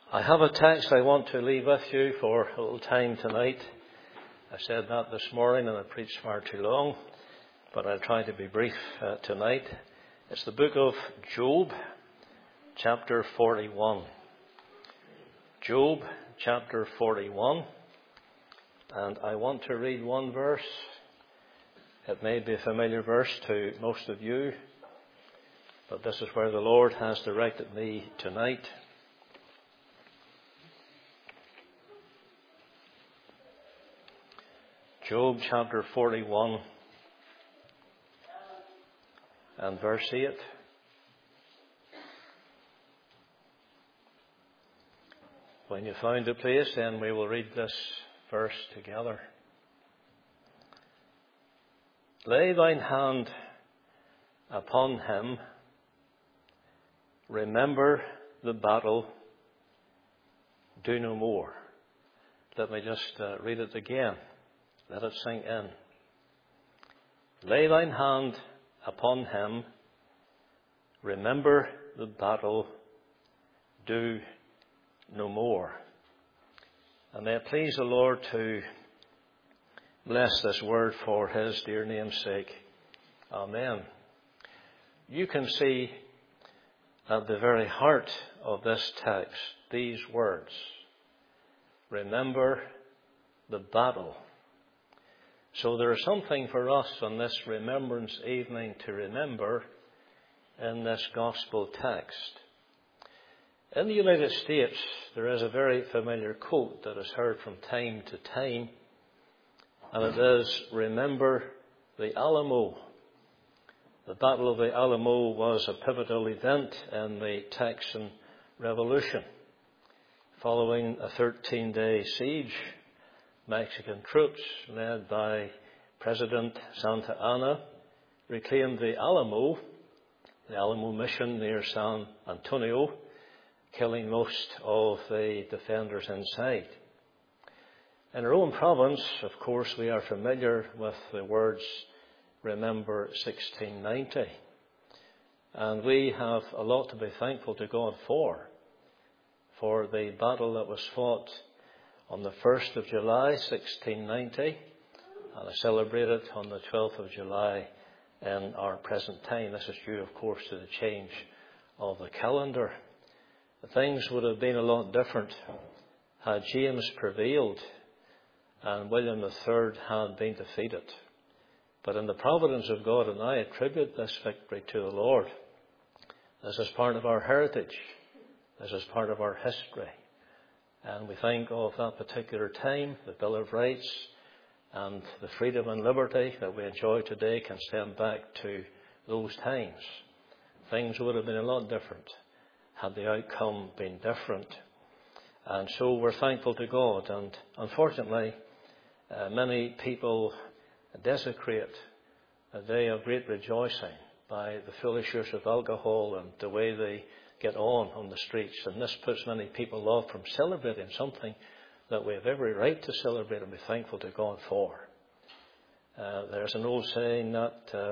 I have a text I want to leave with you for a little time tonight. I said that this morning and I preached far too long, but I'll try to be brief tonight. It's the book of Job, chapter 41. Job, chapter 41. And I want to read one verse. It may be a familiar verse to most of you, but this is where the Lord has directed me tonight. Job chapter 41 and verse 8. When you find the place, then we will read this verse together. Lay thine hand upon him, remember the battle, do no more. Let me just read it again. Let it sink in. Lay thine hand upon him, remember the battle, do no more. And may it please the Lord to bless this word for his dear name's sake. Amen. You can see at the very heart of this text these words: remember the battle. So there is something for us on this remembrance evening to remember in this gospel text. In the United States, there is a very familiar quote that is heard from time to time, and it is, remember the Alamo. The Battle of the Alamo was a pivotal event in the Texan Revolution. Following a 13-day siege, Mexican troops, led by President Santa Anna, reclaimed the Alamo mission near San Antonio, killing most of the defenders inside. In our own province, of course, we are familiar with the words, remember 1690. And we have a lot to be thankful to God for the battle that was fought on the 1st of July, 1690, and is celebrated on the 12th of July in our present time. This is due, of course, to the change of the calendar. Things would have been a lot different had James prevailed and William III had been defeated. But in the providence of God, and I attribute this victory to the Lord. This is part of our heritage. This is part of our history. And we think of that particular time, the Bill of Rights, and the freedom and liberty that we enjoy today can stem back to those times. Things would have been a lot different had the outcome been different. And so we're thankful to God. And unfortunately, many people desecrate a day of great rejoicing by the foolish use of alcohol and the way they get on the streets, and this puts many people off from celebrating something that we have every right to celebrate and be thankful to God for. There's an old saying that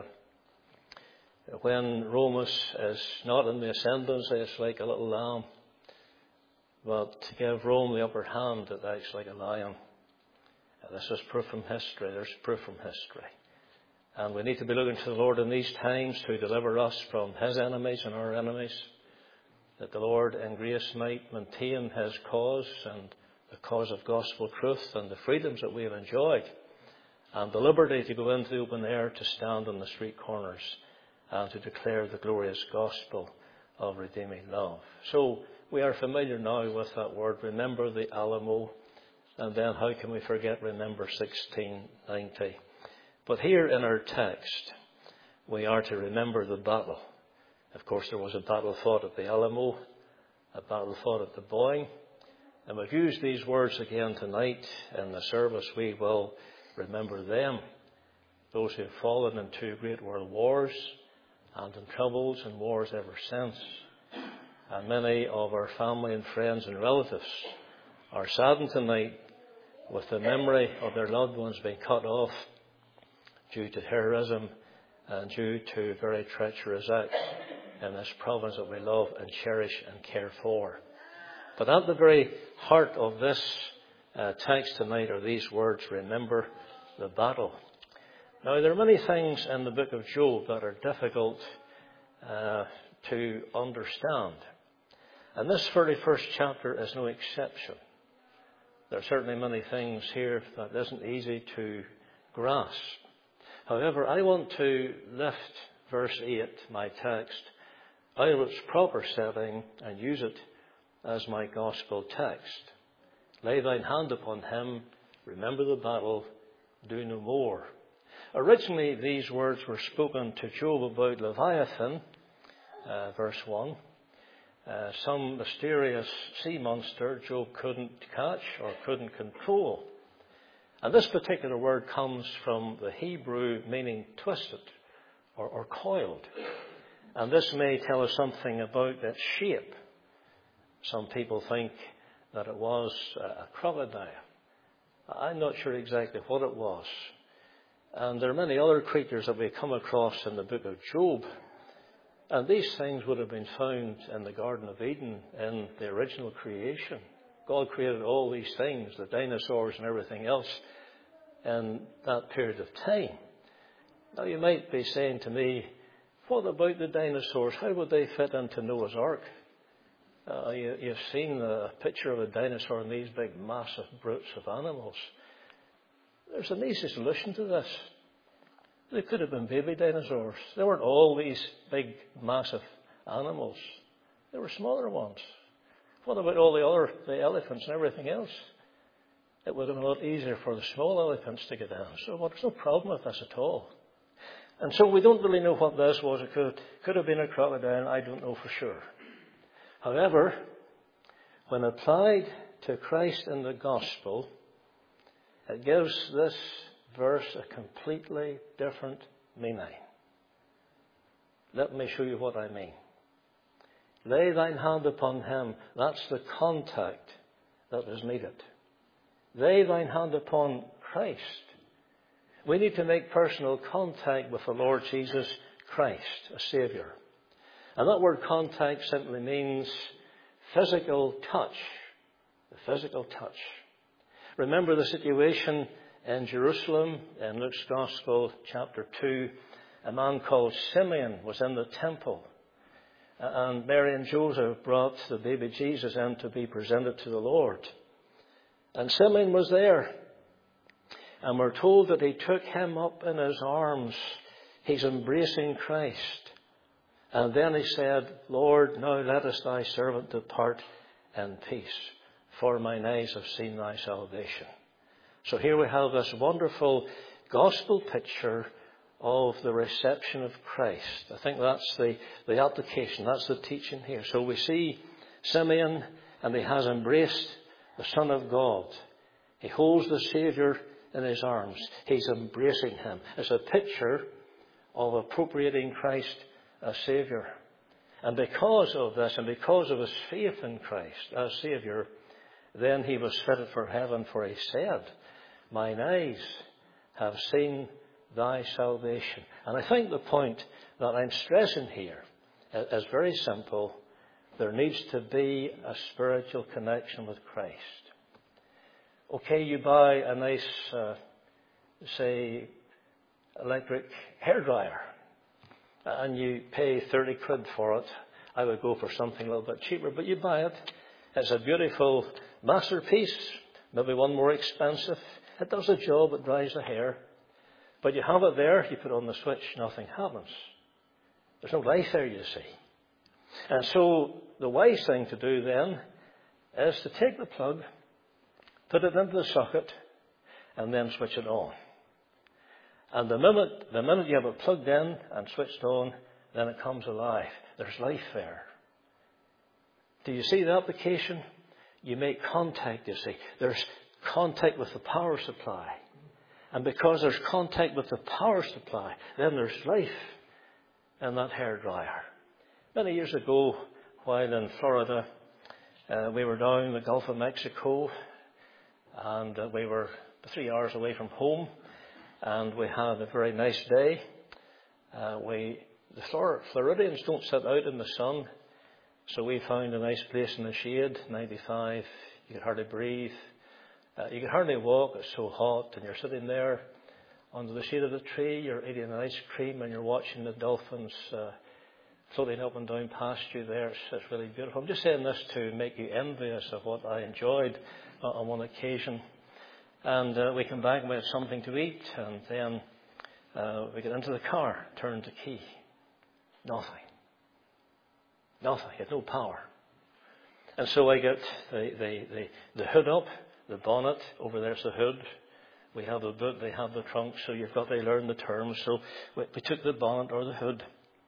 when Rome is not in the ascendancy, it's like a little lamb, but to give Rome the upper hand, it acts like a lion. This is proof from history. There's proof from history. And we need to be looking to the Lord in these times to deliver us from his enemies and our enemies, that the Lord in grace might maintain his cause and the cause of gospel truth and the freedoms that we have enjoyed, and the liberty to go into the open air, to stand on the street corners and to declare the glorious gospel of redeeming love. So we are familiar now with that word, remember the Alamo, and then how can we forget remember 1690. But here in our text, we are to remember the battle. Of course, there was a battle fought at the Alamo, a battle fought at the Boyne. And we've used these words again tonight in the service. We will remember them, those who have fallen in two great world wars and in troubles and wars ever since. And many of our family and friends and relatives are saddened tonight with the memory of their loved ones being cut off due to terrorism and due to very treacherous acts in this province that we love and cherish and care for. But at the very heart of this text tonight are these words, remember the battle. Now, there are many things in the book of Job that are difficult to understand. And this 31st chapter is no exception. There are certainly many things here that isn't easy to grasp. However, I want to lift verse 8, my text, out of its proper setting and use it as my gospel text. Lay thine hand upon him, remember the battle, do no more. Originally, these words were spoken to Job about Leviathan, verse 1. Some mysterious sea monster Job couldn't catch or couldn't control. And this particular word comes from the Hebrew meaning twisted or coiled. And this may tell us something about its shape. Some people think that it was a crocodile. I'm not sure exactly what it was. And there are many other creatures that we come across in the book of Job. And these things would have been found in the Garden of Eden in the original creation. God created all these things, the dinosaurs and everything else, in that period of time. Now you might be saying to me, what about the dinosaurs? How would they fit into Noah's Ark? You've seen a picture of a dinosaur and these big massive brutes of animals. There's an easy solution to this. They could have been baby dinosaurs. They weren't all these big, massive animals. They were smaller ones. What about all the elephants and everything else? It would have been a lot easier for the small elephants to get down. So there's no problem with this at all. And so we don't really know what this was. It could have been a crocodile. I don't know for sure. However, when applied to Christ in the gospel, it gives this verse a completely different meaning. Let me show you what I mean. Lay thine hand upon him. That's the contact that is needed. Lay thine hand upon Christ. We need to make personal contact with the Lord Jesus Christ, a Saviour. And that word contact simply means physical touch. The physical touch. Remember the situation in Jerusalem, in Luke's Gospel, chapter 2, a man called Simeon was in the temple. And Mary and Joseph brought the baby Jesus in to be presented to the Lord. And Simeon was there. And we're told that he took him up in his arms. He's embracing Christ. And then he said, Lord, now lettest thy servant depart in peace, for mine eyes have seen thy salvation. So here we have this wonderful gospel picture of the reception of Christ. I think that's the application, that's the teaching here. So we see Simeon, and he has embraced the Son of God. He holds the Saviour in his arms. He's embracing him. It's a picture of appropriating Christ as Saviour. And because of this, and because of his faith in Christ as Saviour, then he was fitted for heaven, for he said, mine eyes have seen thy salvation. And I think the point that I'm stressing here is very simple. There needs to be a spiritual connection with Christ. Okay, you buy a nice, say, electric hairdryer, and you pay 30 quid for it. I would go for something a little bit cheaper, but you buy it. It's a beautiful masterpiece, maybe one more expensive. It does the job, it dries the hair. But you have it there, you put on the switch, nothing happens. There's no life there, you see. And so the wise thing to do then is to take the plug, put it into the socket, and then switch it on. And the minute you have it plugged in and switched on, then it comes alive. There's life there. Do you see the application? You make contact, you see. There's contact with the power supply. And because there's contact with the power supply, then there's life in that hairdryer. Many years ago, while in Florida, we were down in the Gulf of Mexico, and we were 3 hours away from home, and we had a very nice day. The Floridians don't sit out in the sun. So we found a nice place in the shade, 95. You could hardly breathe. You could hardly walk. It's so hot. And you're sitting there under the shade of the tree. You're eating an ice cream and you're watching the dolphins floating up and down past you there. It's really beautiful. I'm just saying this to make you envious of what I enjoyed on one occasion. And we come back and we had something to eat. And then we get into the car, turn the key. Nothing. Nothing. It had no power. And so I get the hood up, the bonnet. Over there's the hood. We have the boot, they have the trunk, so you've got to learn the terms. So we took the bonnet or the hood.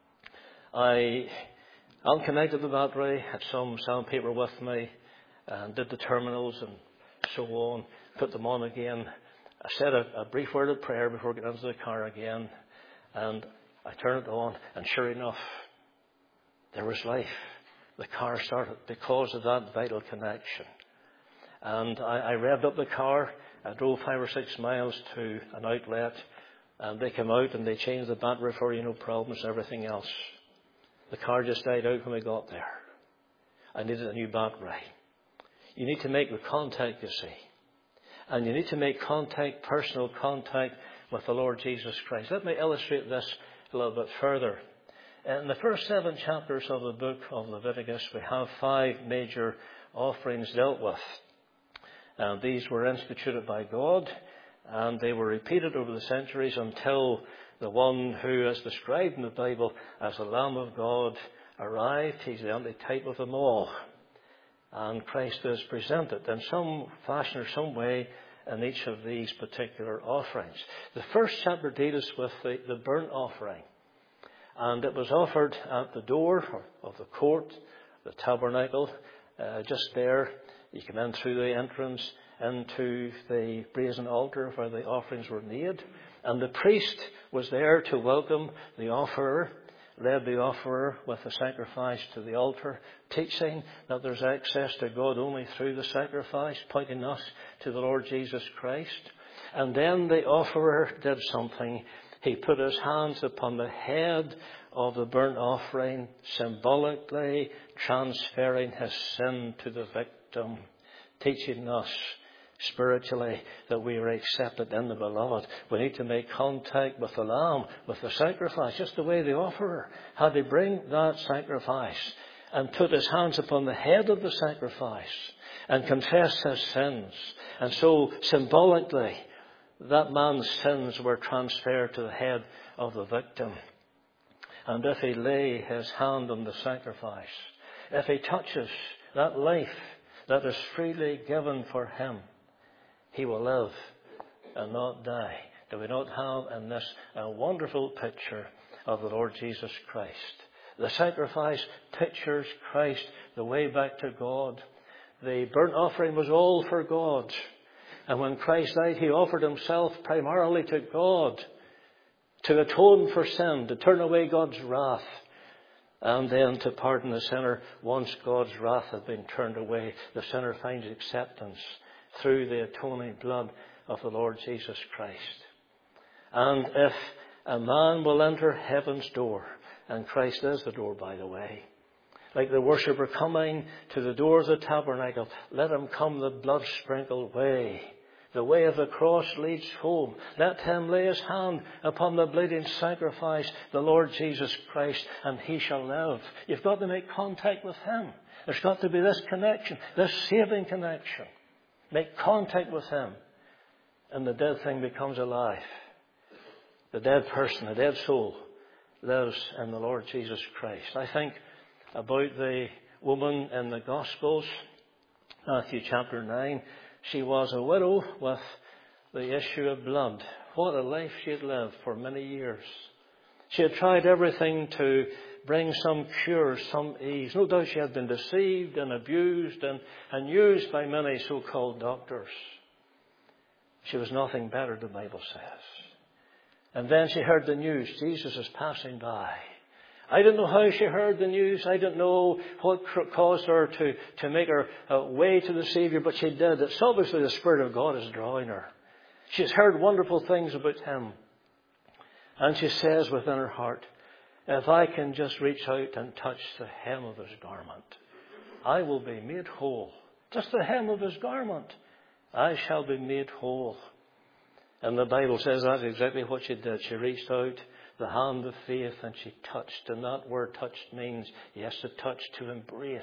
I unconnected the battery, had some sandpaper with me, and did the terminals and so on, put them on again. I said a brief word of prayer before getting into the car again, and I turned it on, and sure enough, there was life. The car started because of that vital connection. And I revved up the car. I drove 5 or 6 miles to an outlet, and they came out and they changed the battery for you, no problems, everything else. The car just died out when we got there. I needed a new battery. You need to make the contact, you see. And you need to make contact, personal contact with the Lord Jesus Christ. Let me illustrate this a little bit further. In the first 7 chapters of the book of Leviticus, we have 5 major offerings dealt with. And these were instituted by God, and they were repeated over the centuries until the one who is described in the Bible as the Lamb of God arrived. He's the antitype of them all. And Christ is presented in some fashion or some way in each of these particular offerings. The first chapter deals with the burnt offering. And it was offered at the door of the court, the tabernacle, just there. You come in through the entrance into the brazen altar where the offerings were made. And the priest was there to welcome the offerer, led the offerer with the sacrifice to the altar, teaching that there's access to God only through the sacrifice, pointing us to the Lord Jesus Christ. And then the offerer did something. He put his hands upon the head of the burnt offering, symbolically transferring his sin to the victim, teaching us spiritually that we are accepted in the beloved. We need to make contact with the Lamb, with the sacrifice, just the way the offerer had to bring that sacrifice and put his hands upon the head of the sacrifice and confess his sins. And so symbolically, that man's sins were transferred to the head of the victim. And if he lay his hand on the sacrifice, if he touches that life that is freely given for him, he will live and not die. Do we not have in this a wonderful picture of the Lord Jesus Christ? The sacrifice pictures Christ, the way back to God. The burnt offering was all for God. And when Christ died, he offered himself primarily to God to atone for sin, to turn away God's wrath, and then to pardon the sinner. Once God's wrath had been turned away, the sinner finds acceptance through the atoning blood of the Lord Jesus Christ. And if a man will enter heaven's door, and Christ is the door, by the way, like the worshipper coming to the door of the tabernacle, let him come the blood-sprinkled way. The way of the cross leads home. Let him lay his hand upon the bleeding sacrifice, the Lord Jesus Christ, and he shall live. You've got to make contact with him. There's got to be this connection, this saving connection. Make contact with him, and the dead thing becomes alive. The dead person, the dead soul, lives in the Lord Jesus Christ. I think about the woman in the Gospels, Matthew chapter 9. She was a widow with the issue of blood. What a life she had lived for many years. She had tried everything to bring some cure, some ease. No doubt she had been deceived and abused and used by many so-called doctors. She was nothing better, the Bible says. And then she heard the news. Jesus is passing by. I don't know how she heard the news. I don't know what caused her to make her way to the Savior, but she did. It's obviously the Spirit of God is drawing her. She's heard wonderful things about him. And she says within her heart, if I can just reach out and touch the hem of his garment, I will be made whole. Just the hem of his garment, I shall be made whole. And the Bible says that's exactly what she did. She reached out the hand of faith and she touched. And that word touched means, yes, to touch, to embrace.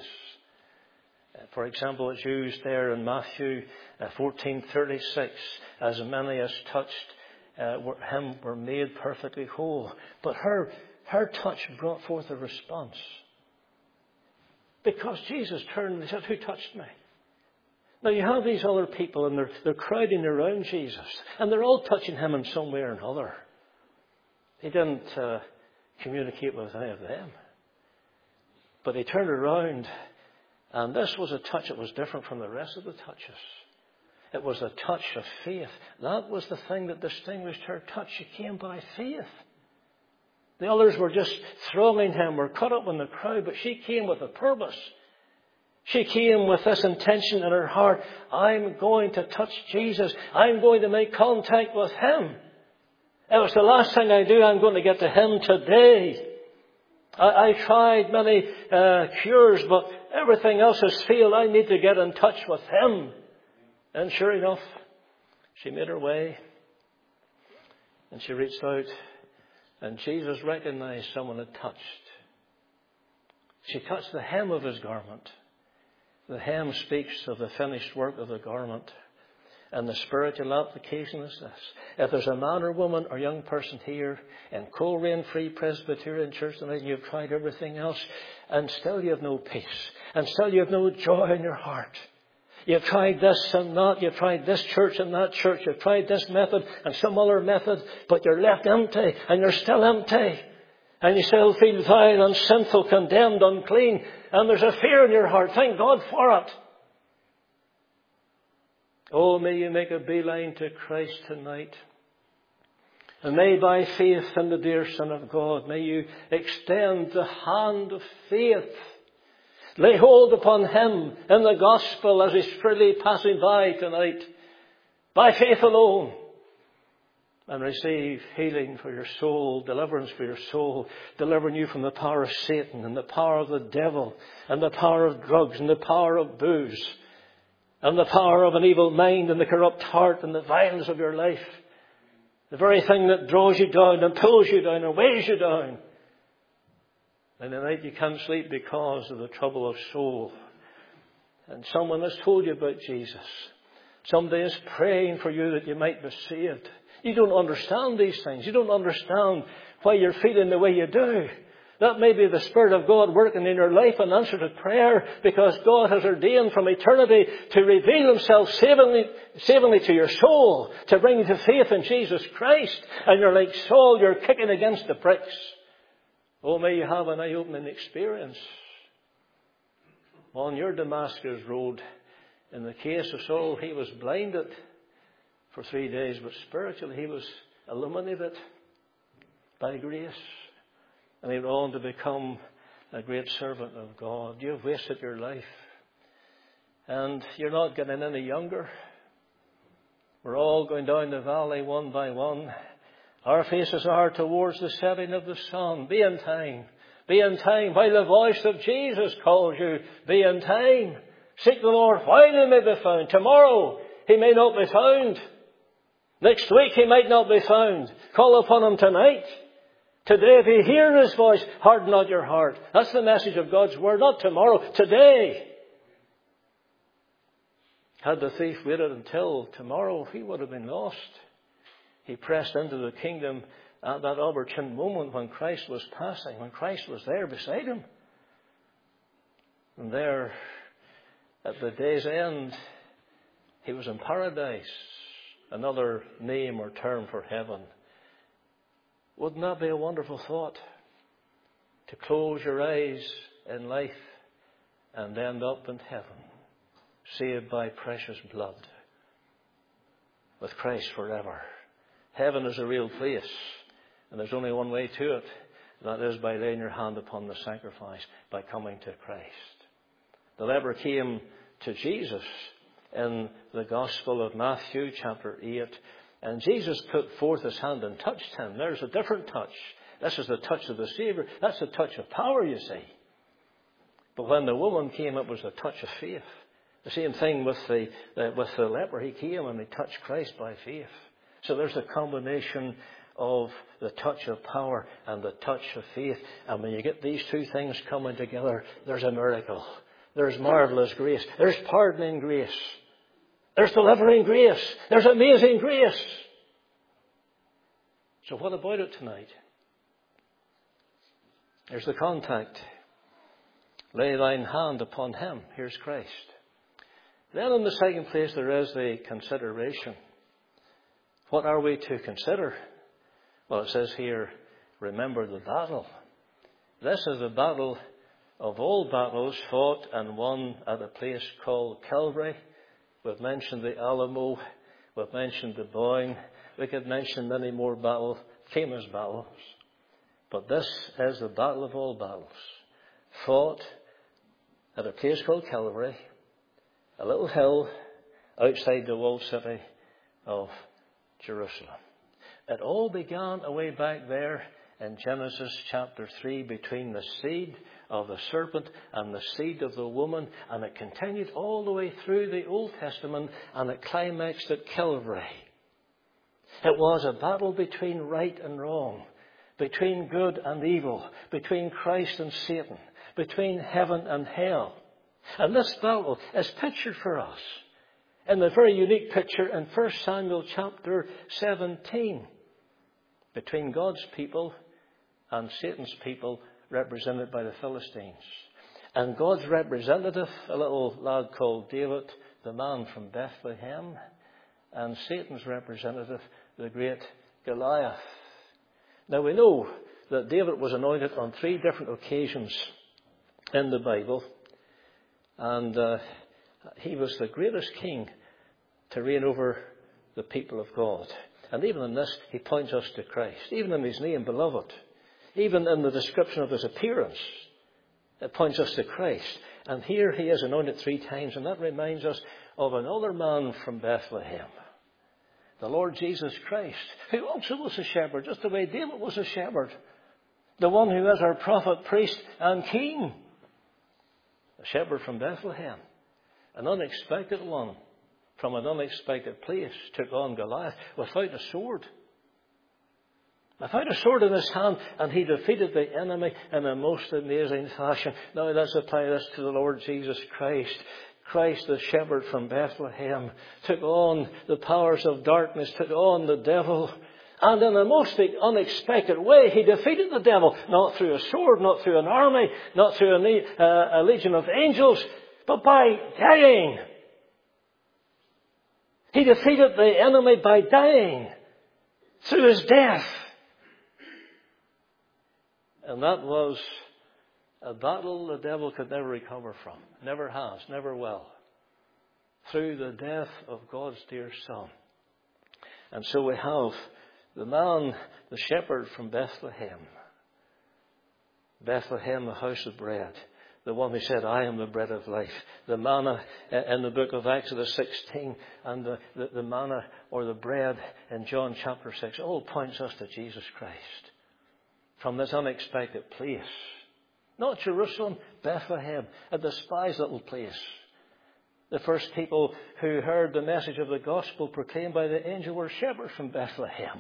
For example, it's used there in Matthew 14:36, as many as touched him were made perfectly whole. But her touch brought forth a response. Because Jesus turned and said, who touched me? Now you have these other people and they're crowding around Jesus. And they're all touching him in some way or another. He didn't communicate with any of them. But he turned around. And this was a touch that was different from the rest of the touches. It was a touch of faith. That was the thing that distinguished her touch. She came by faith. The others were just thronging him, were caught up in the crowd, but she came with a purpose. She came with this intention in her heart. I'm going to touch Jesus. I'm going to make contact with him. It was the last thing I do. I'm going to get to him today. I tried many cures, but everything else has failed. I need to get in touch with him. And sure enough, she made her way. And she reached out. And Jesus recognized someone had touched. She touched the hem of his garment. The hem speaks of the finished work of the garment. And the spiritual application is this. If there's a man or woman or young person here in Coleraine Free Presbyterian Church tonight and you've tried everything else and still you have no peace and still you have no joy in your heart. You've tried this and that. You've tried this church and that church. You've tried this method and some other method, but you're left empty and you're still empty. And you still feel vile and sinful, condemned, unclean. And there's a fear in your heart. Thank God for it. Oh, may you make a beeline to Christ tonight. And may by faith in the dear Son of God, may you extend the hand of faith. Lay hold upon him in the gospel as he's freely passing by tonight. By faith alone. And receive healing for your soul, deliverance for your soul, delivering you from the power of Satan and the power of the devil and the power of drugs and the power of booze. And the power of an evil mind and the corrupt heart and the violence of your life. The very thing that draws you down and pulls you down and weighs you down. And tonight you can't sleep because of the trouble of soul. And someone has told you about Jesus. Somebody is praying for you that you might be saved. You don't understand these things. You don't understand why you're feeling the way you do. That may be the Spirit of God working in your life in answer to prayer, because God has ordained from eternity to reveal himself savingly to your soul, to bring you to faith in Jesus Christ. And you're like Saul, you're kicking against the pricks. Oh, may you have an eye-opening experience. On your Damascus road, in the case of Saul, he was blinded for 3 days, but spiritually he was illuminated by grace. And he went on to become a great servant of God. You've wasted your life. And you're not getting any younger. We're all going down the valley one by one. Our faces are towards the setting of the sun. Be in time. Be in time while the voice of Jesus calls you. Be in time. Seek the Lord while he may be found. Tomorrow he may not be found. Next week he might not be found. Call upon him tonight. Today, if you hear his voice, harden not your heart. That's the message of God's word. Not tomorrow, today. Had the thief waited until tomorrow, he would have been lost. He pressed into the kingdom at that opportune moment when Christ was passing, when Christ was there beside him. And there, at the day's end, he was in paradise. Another name or term for heaven. Wouldn't that be a wonderful thought? To close your eyes in life and end up in heaven, saved by precious blood, with Christ forever. Heaven is a real place, and there's only one way to it, and that is by laying your hand upon the sacrifice, by coming to Christ. The leper came to Jesus in the Gospel of Matthew, chapter 8. And Jesus put forth his hand and touched him. There's a different touch. This is the touch of the Savior. That's the touch of power, you see. But when the woman came, it was the touch of faith. The same thing with the leper. He came and he touched Christ by faith. So there's a combination of the touch of power and the touch of faith. And when you get these two things coming together, there's a miracle. There's marvelous grace. There's pardoning grace. There's delivering grace. There's amazing grace. So what about it tonight? There's the contact. Lay thine hand upon him. Here's Christ. Then in the second place there is the consideration. What are we to consider? Well, it says here, remember the battle. This is the battle of all battles fought and won at a place called Calvary. We've mentioned the Alamo. We've mentioned the Boyne. We could mention many more famous battles. But this is the battle of all battles. Fought at a place called Calvary, a little hill outside the walled city of Jerusalem. It all began away back there in Genesis chapter 3 between the seed of the serpent and the seed of the woman, and it continued all the way through the Old Testament, and it climaxed at Calvary. It was a battle between right and wrong, between good and evil, between Christ and Satan, between heaven and hell. And this battle is pictured for us in the very unique picture in 1 Samuel chapter 17 between God's people and Satan's people, represented by the Philistines. And God's representative, a little lad called David, the man from Bethlehem, and Satan's representative, the great Goliath. Now we know that David was anointed on 3 different occasions in the Bible, and he was the greatest king to reign over the people of God. And even in this, he points us to Christ. Even in his name, beloved. Even in the description of his appearance, it points us to Christ. And here he is anointed 3 times, and that reminds us of another man from Bethlehem. The Lord Jesus Christ, who also was a shepherd, just the way David was a shepherd. The one who is our prophet, priest, and king. A shepherd from Bethlehem. An unexpected one from an unexpected place took on Goliath without a sword. Without a sword in his hand, and he defeated the enemy in a most amazing fashion. Now let's apply this to the Lord Jesus Christ. Christ, the shepherd from Bethlehem, took on the powers of darkness, took on the devil. And in a most unexpected way, he defeated the devil. Not through a sword, not through an army, not through a legion of angels, but by dying. He defeated the enemy by dying through his death. And that was a battle the devil could never recover from. Never has, never will. Through the death of God's dear Son. And so we have the man, the shepherd from Bethlehem. Bethlehem, the house of bread. The one who said, I am the bread of life. The manna in the book of Exodus 16 and the manna or the bread in John chapter 6 all points us to Jesus Christ. From this unexpected place. Not Jerusalem, Bethlehem, a despised little place. The first people who heard the message of the gospel proclaimed by the angel were shepherds from Bethlehem.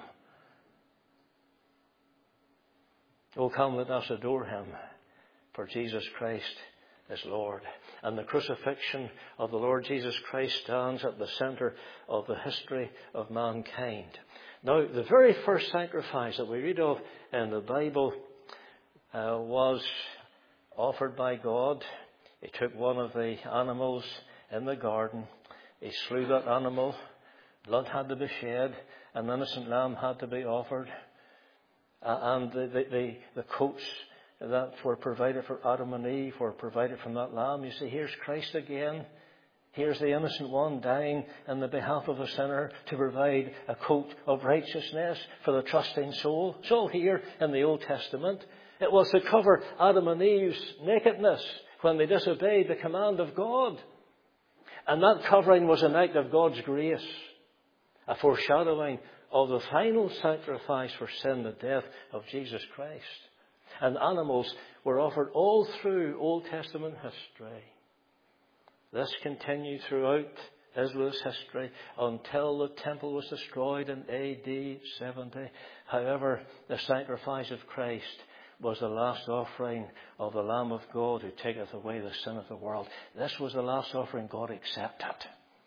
Oh, come, let us adore him, for Jesus Christ is Lord. And the crucifixion of the Lord Jesus Christ stands at the center of the history of mankind. Now, the very first sacrifice that we read of in the Bible was offered by God. He took one of the animals in the garden. He slew that animal. Blood had to be shed. An innocent lamb had to be offered. And the coats that were provided for Adam and Eve were provided from that lamb. You see, here's Christ again. Here's the innocent one dying in the behalf of a sinner to provide a coat of righteousness for the trusting soul. It's all here in the Old Testament. It was to cover Adam and Eve's nakedness when they disobeyed the command of God. And that covering was an act of God's grace, a foreshadowing of the final sacrifice for sin, the death of Jesus Christ. And animals were offered all through Old Testament history. This continued throughout Israel's history until the temple was destroyed in AD 70. However, the sacrifice of Christ was the last offering of the Lamb of God who taketh away the sin of the world. This was the last offering God accepted.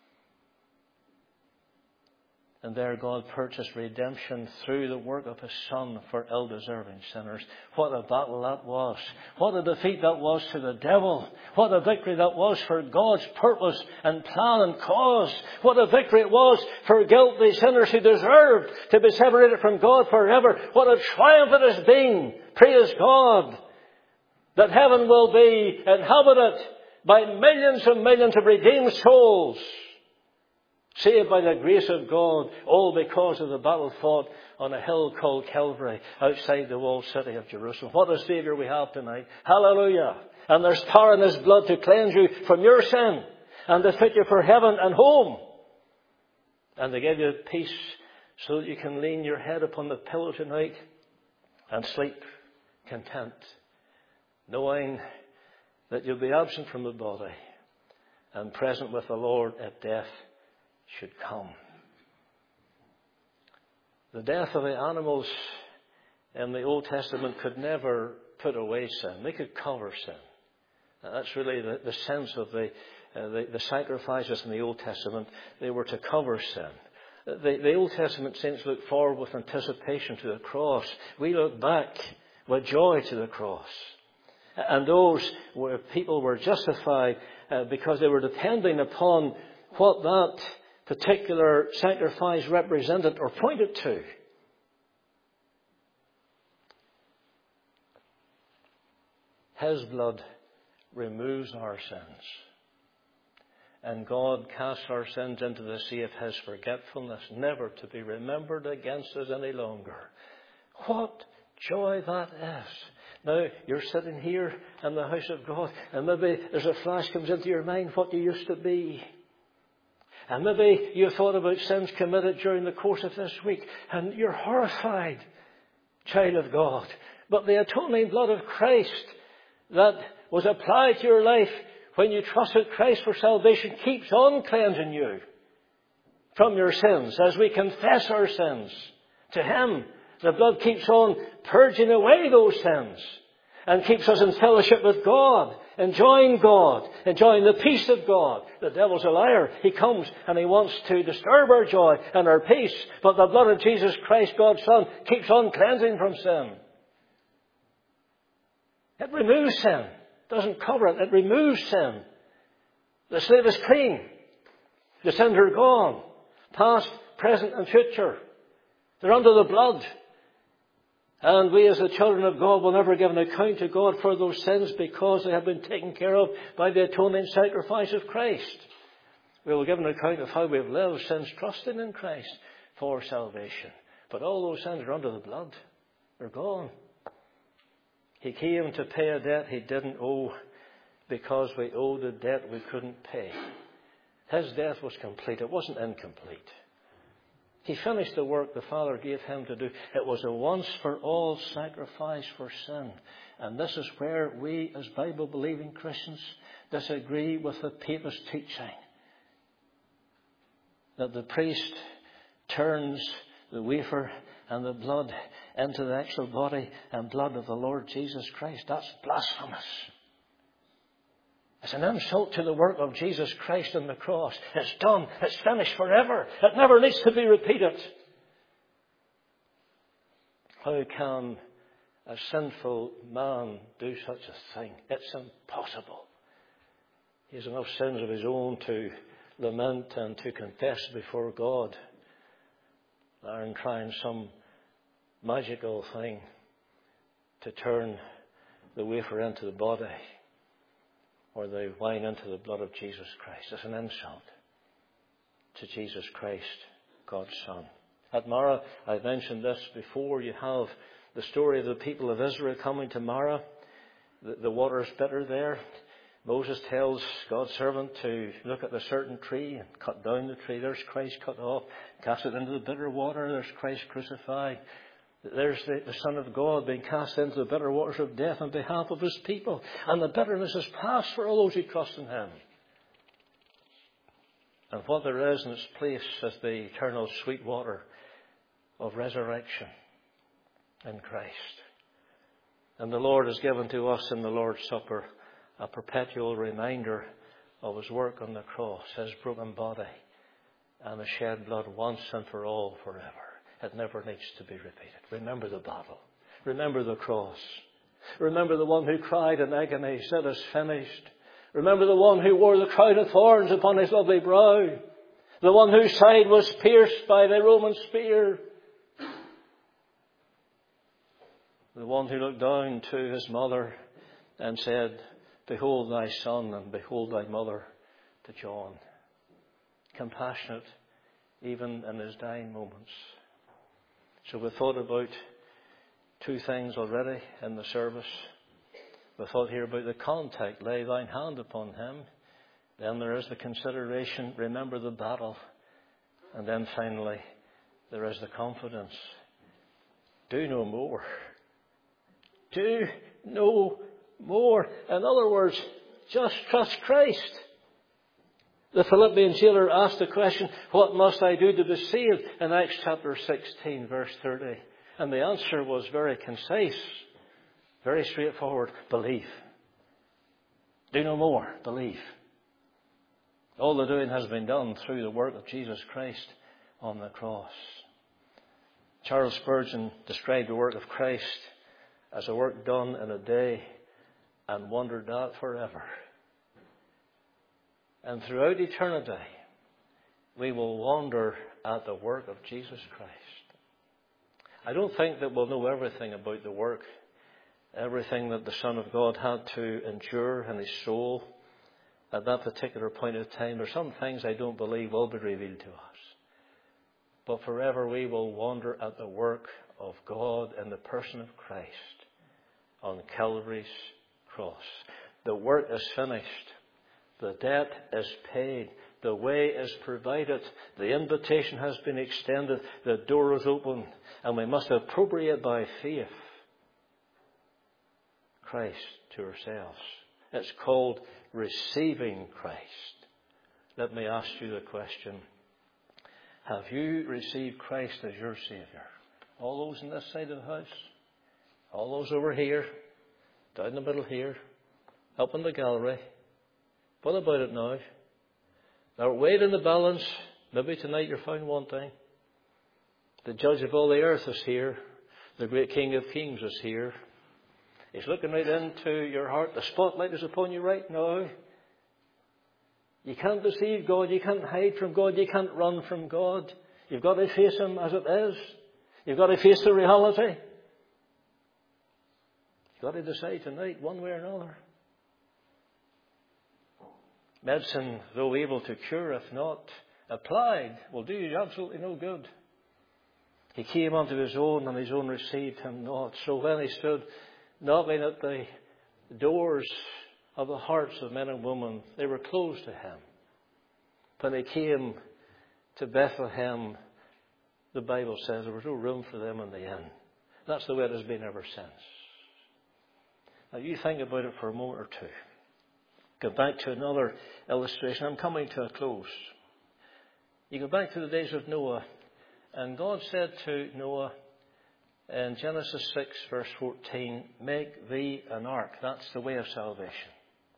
And there God purchased redemption through the work of His Son for ill-deserving sinners. What a battle that was. What a defeat that was to the devil. What a victory that was for God's purpose and plan and cause. What a victory it was for guilty sinners who deserved to be separated from God forever. What a triumph it has been. Praise God. That heaven will be inhabited by millions and millions of redeemed souls, saved by the grace of God, all because of the battle fought on a hill called Calvary outside the walled city of Jerusalem. What a Saviour we have tonight. Hallelujah. And there's power in His blood to cleanse you from your sin and to fit you for heaven and home. And to give you peace so that you can lean your head upon the pillow tonight and sleep content, knowing that you'll be absent from the body and present with the Lord at death should come. The death of the animals in the Old Testament could never put away sin. They could cover sin. And that's really the sense of the sacrifices in the Old Testament. They were to cover sin. The Old Testament saints look forward with anticipation to the cross. We look back with joy to the cross. And those people were justified because they were depending upon what that particular sacrifice represented or pointed to. His blood removes our sins. And God casts our sins into the sea of His forgetfulness, never to be remembered against us any longer. What joy that is. Now, you're sitting here in the house of God, and maybe there's a flash comes into your mind what you used to be. And maybe you thought about sins committed during the course of this week, and you're horrified, child of God. But the atoning blood of Christ that was applied to your life when you trusted Christ for salvation keeps on cleansing you from your sins. As we confess our sins to Him, the blood keeps on purging away those sins and keeps us in fellowship with God, enjoying the peace of God. The devil's a liar. He comes and he wants to disturb our joy and our peace. But the blood of Jesus Christ, God's Son, keeps on cleansing from sin. It removes sin. It doesn't cover it. It removes sin. The slate is clean. The sins are gone. Past, present and future. They're under the blood. And we as the children of God will never give an account to God for those sins because they have been taken care of by the atoning sacrifice of Christ. We will give an account of how we have lived since trusting in Christ for salvation. But all those sins are under the blood. They're gone. He came to pay a debt He didn't owe because we owed a debt we couldn't pay. His death was complete. It wasn't incomplete. He finished the work the Father gave Him to do. It was a once-for-all sacrifice for sin. And this is where we, as Bible-believing Christians, disagree with the papist teaching that the priest turns the wafer and the blood into the actual body and blood of the Lord Jesus Christ. That's blasphemous. It's an insult to the work of Jesus Christ on the cross. It's done. It's finished forever. It never needs to be repeated. How can a sinful man do such a thing? It's impossible. He has enough sins of his own to lament and to confess before God. Rather than trying some magical thing to turn the wafer into the body or the wine into the blood of Jesus Christ. It's an insult to Jesus Christ, God's Son. At Marah, I mentioned this before, you have the story of the people of Israel coming to Marah. The water is bitter there. Moses tells God's servant to look at a certain tree and cut down the tree. There's Christ cut off. Cast it into the bitter water. There's Christ crucified. There's the Son of God being cast into the bitter waters of death on behalf of his people. And the bitterness is past for all those who trust in him. And what there is in its place is the eternal sweet water of resurrection in Christ. And the Lord has given to us in the Lord's Supper a perpetual reminder of his work on the cross, his broken body, and his shed blood once and for all forever. It never needs to be repeated. Remember the battle. Remember the cross. Remember the one who cried in agony, said, "It is finished." Remember the one who wore the crown of thorns upon his lovely brow. The one whose side was pierced by the Roman spear. The one who looked down to his mother and said, "Behold thy son and behold thy mother," to John. Compassionate even in his dying moments. So we thought about two things already in the service. We thought here about the contact, lay thine hand upon him. Then there is the consideration, remember the battle. And then finally, there is the confidence. Do no more. Do no more. In other words, just trust Christ. The Philippian jailer asked the question, "What must I do to be saved?" in Acts chapter 16, verse 30. And the answer was very concise, very straightforward. Believe. Do no more. Believe. All the doing has been done through the work of Jesus Christ on the cross. Charles Spurgeon described the work of Christ as a work done in a day and wondered at forever. And throughout eternity, we will wonder at the work of Jesus Christ. I don't think that we'll know everything about the work, everything that the Son of God had to endure in his soul at that particular point of time. There's some things I don't believe will be revealed to us. But forever we will wonder at the work of God in the person of Christ on Calvary's cross. The work is finished. The debt is paid. The way is provided. The invitation has been extended. The door is open. And we must appropriate by faith Christ to ourselves. It's called receiving Christ. Let me ask you the question. Have you received Christ as your Saviour? All those on this side of the house? All those over here? Down the middle here? Up in the gallery? What about it now? Now, weighed in the balance. Maybe tonight you're found wanting. The Judge of all the earth is here. The great King of Kings is here. He's looking right into your heart. The spotlight is upon you right now. You can't deceive God. You can't hide from God. You can't run from God. You've got to face him as it is. You've got to face the reality. You've got to decide tonight, one way or another. Medicine, though able to cure, if not applied, will do you absolutely no good. He came unto his own, and his own received him not. So when he stood knocking at the doors of the hearts of men and women, they were closed to him. When they came to Bethlehem, the Bible says there was no room for them in the inn. That's the way it has been ever since. Now you think about it for a moment or two. Go back to another illustration. I'm coming to a close. You go back to the days of Noah, and God said to Noah in Genesis 6 verse 14, "Make thee an ark." That's the way of salvation.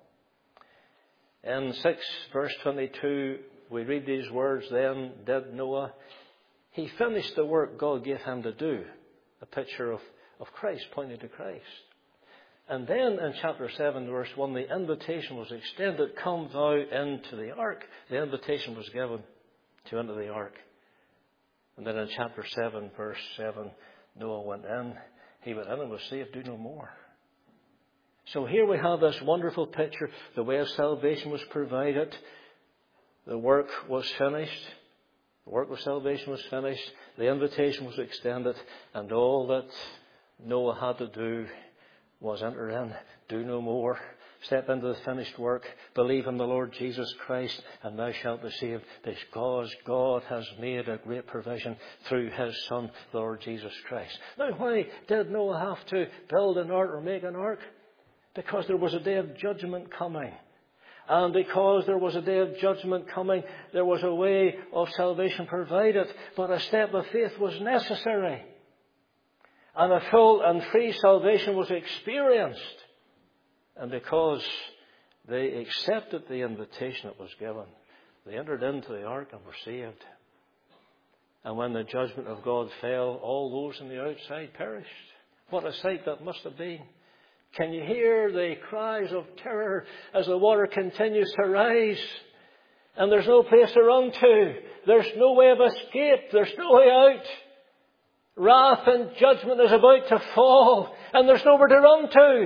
In 6 verse 22, we read these words, "Then did Noah." He finished the work God gave him to do. A picture of Christ, pointing to Christ. And then in chapter 7, verse 1, the invitation was extended, "Come thou into the ark." The invitation was given to enter the ark. And then in chapter 7, verse 7, Noah went in. He went in and was saved. Do no more. So here we have this wonderful picture. The way of salvation was provided. The work was finished. The work of salvation was finished. The invitation was extended. And all that Noah had to do was enter in. Do no more. Step into the finished work. Believe in the Lord Jesus Christ and thou shalt be saved, because God has made a great provision through His Son, the Lord Jesus Christ. Now, why did Noah have to build an ark or make an ark? Because there was a day of judgment coming. And because there was a day of judgment coming, there was a way of salvation provided. But a step of faith was necessary. And a full and free salvation was experienced. And because they accepted the invitation that was given, they entered into the ark and were saved. And when the judgment of God fell, all those on the outside perished. What a sight that must have been. Can you hear the cries of terror as the water continues to rise? And there's no place to run to. There's no way of escape. There's no way out. Wrath and judgment is about to fall, and there's nowhere to run to.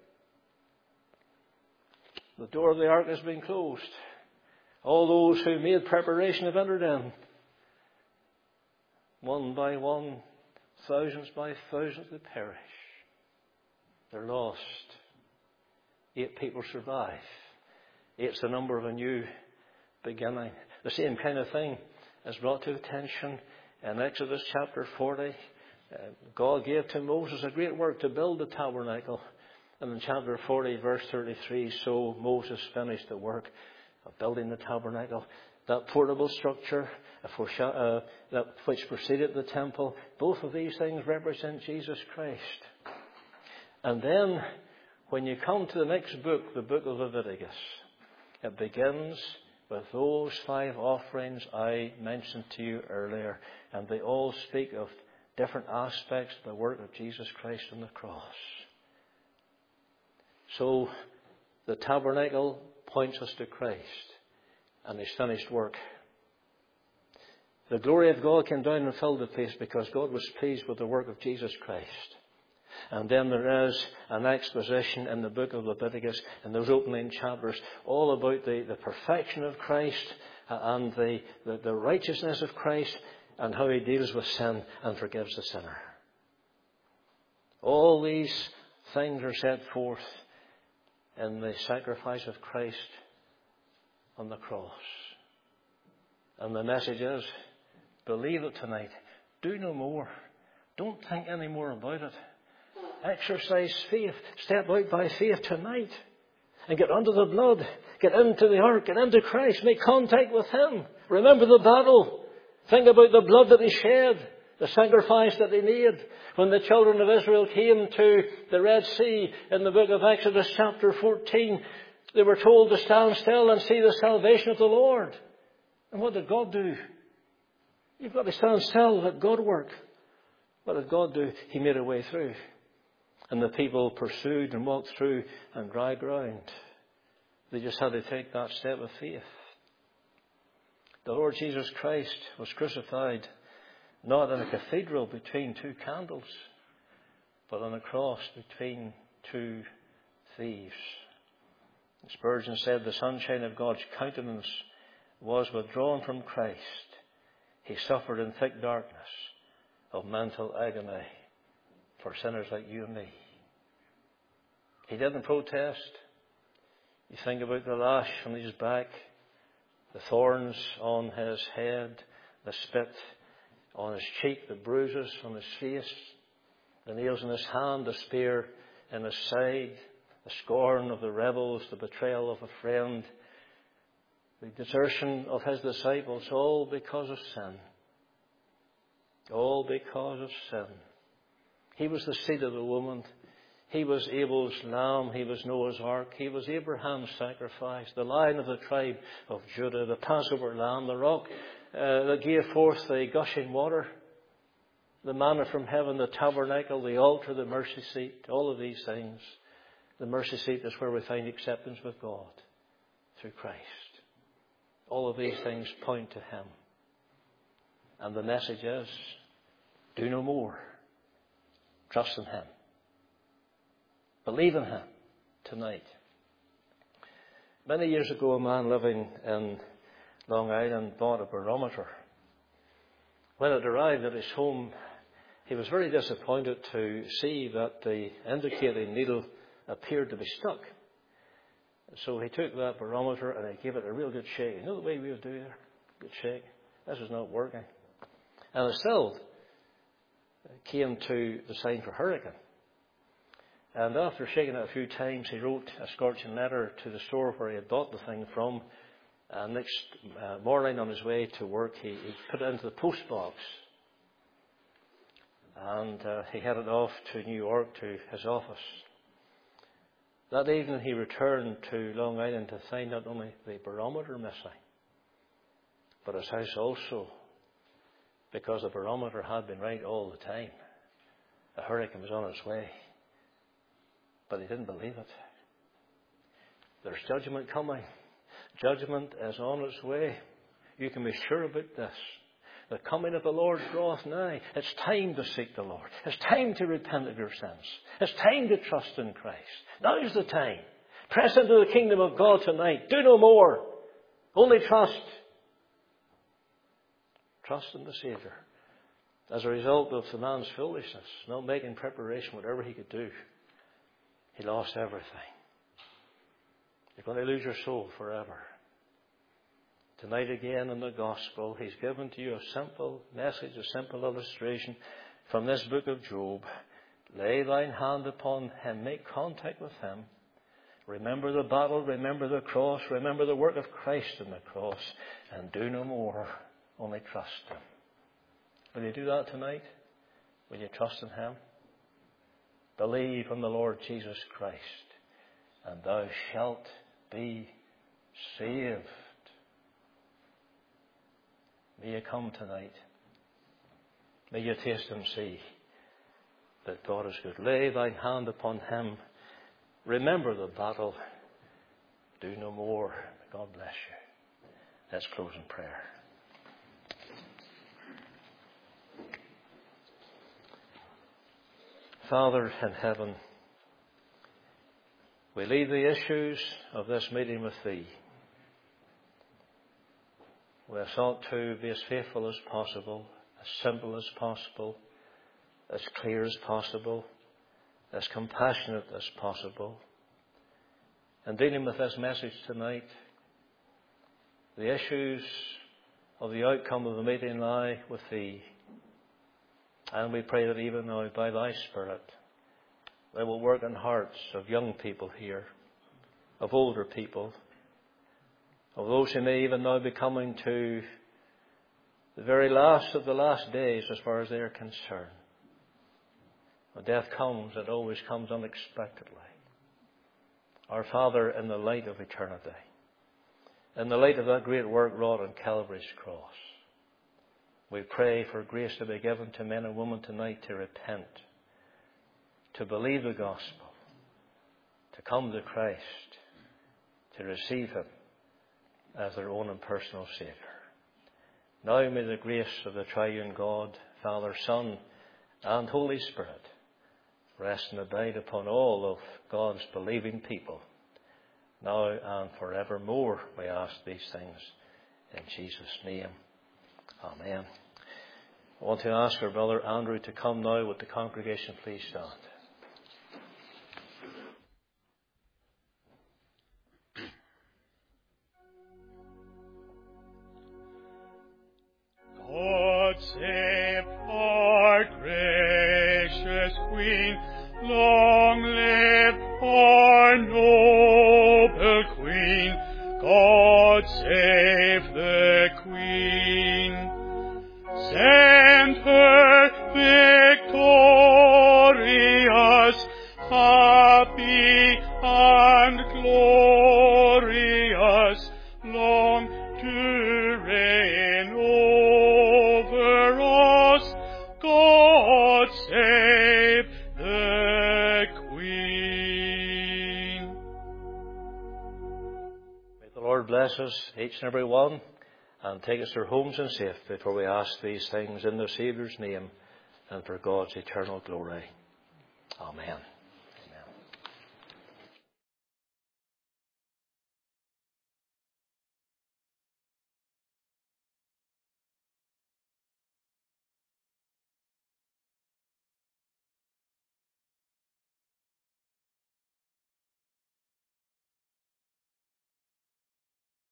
The door of the ark has been closed. All those who made preparation have entered in. One by one, thousands by thousands, they perish. They're lost. 8 people survive. 8's the number of a new beginning. The same kind of thing is brought to attention in Exodus chapter 40. God gave to Moses a great work to build the tabernacle. And in chapter 40, verse 33, so Moses finished the work of building the tabernacle. That portable structure which preceded the temple, both of these things represent Jesus Christ. And then, when you come to the next book, the book of Leviticus, it begins with those 5 offerings I mentioned to you earlier. And they all speak of different aspects of the work of Jesus Christ on the cross. So, the tabernacle points us to Christ and His finished work. The glory of God came down and filled the place because God was pleased with the work of Jesus Christ. And then there is an exposition in the book of Leviticus, in those opening chapters, all about the perfection of Christ and the righteousness of Christ and how He deals with sin and forgives the sinner. All these things are set forth in the sacrifice of Christ on the cross. And the message is, believe it tonight. Do no more. Don't think any more about it. Exercise faith. Step out by faith tonight. And get under the blood. Get into the ark. Get into Christ. Make contact with Him. Remember the battle. Think about the blood that He shed. The sacrifice that He made. When the children of Israel came to the Red Sea in the book of Exodus chapter 14, they were told to stand still and see the salvation of the Lord. And what did God do? You've got to stand still and let God work. What did God do? He made a way through. And the people pursued and walked through on dry ground. They just had to take that step of faith. The Lord Jesus Christ was crucified not in a cathedral between 2 candles, but on a cross between 2 thieves. Spurgeon said the sunshine of God's countenance was withdrawn from Christ. He suffered in thick darkness of mental agony for sinners like you and me. He didn't protest. You think about the lash on His back, the thorns on His head, the spit on His cheek, the bruises on His face, the nails in His hand, the spear in His side, the scorn of the rebels, the betrayal of a friend, the desertion of His disciples, all because of sin. All because of sin. He was the seed of the woman. He was Abel's lamb. He was Noah's ark. He was Abraham's sacrifice. The Lion of the tribe of Judah, the Passover lamb, the rock that gave forth the gushing water, the manna from heaven, the tabernacle, the altar, the mercy seat, all of these things. The mercy seat is where we find acceptance with God through Christ. All of these things point to Him. And the message is, do no more. Trust in Him. Believe in Him tonight. Many years ago, a man living in Long Island bought a barometer. When it arrived at his home, he was very disappointed to see that the indicating needle appeared to be stuck. So he took that barometer and he gave it a real good shake. You know the way we would do there? Good shake. This is not working. And it still came to the sign for hurricane. And after shaking it a few times, he wrote a scorching letter to the store where he had bought the thing from. And next morning on his way to work, he put it into the post box. And he headed off to New York to his office. That evening he returned to Long Island to find not only the barometer missing, but his house also, because the barometer had been right all the time. The hurricane was on its way. But he didn't believe it. There's judgment coming. Judgment is on its way. You can be sure about this. The coming of the Lord draweth nigh. It's time to seek the Lord. It's time to repent of your sins. It's time to trust in Christ. Now's the time. Press into the kingdom of God tonight. Do no more. Only trust. Trust in the Saviour. As a result of the man's foolishness, not making preparation whatever he could do, he lost everything. You're going to lose your soul forever. Tonight again in the Gospel, he's given to you a simple message, a simple illustration from this book of Job. Lay thine hand upon him. Make contact with him. Remember the battle. Remember the cross. Remember the work of Christ on the cross. And do no more. Only trust him. Will you do that tonight? Will you trust in him? Believe in the Lord Jesus Christ, and thou shalt be saved. May you come tonight. May you taste and see that God is good. Lay thine hand upon him. Remember the battle. Do no more. God bless you. Let's close in prayer. Father in heaven, we leave the issues of this meeting with Thee. We have sought to be as faithful as possible, as simple as possible, as clear as possible, as compassionate as possible. And dealing with this message tonight, the issues of the outcome of the meeting lie with Thee. And we pray that even now, by Thy Spirit, Thou will work in hearts of young people here, of older people, of those who may even now be coming to the very last of the last days as far as they are concerned. When death comes, it always comes unexpectedly. Our Father, in the light of eternity, in the light of that great work wrought on Calvary's cross, we pray for grace to be given to men and women tonight to repent, to believe the gospel, to come to Christ, to receive Him as their own and personal Saviour. Now may the grace of the triune God, Father, Son, and Holy Spirit rest and abide upon all of God's believing people, now and forevermore. We ask these things in Jesus' name. Amen. I want to ask our brother Andrew to come now. With the congregation, please stand. God save our gracious Queen, long live our noble Queen. God save the Queen, send her victorious, happy and glorious, long to reign over us. God save the Queen. May the Lord bless us, each and every one, and take us to our homes in safety, for we ask these things in the Saviour's name and for God's eternal glory. Amen.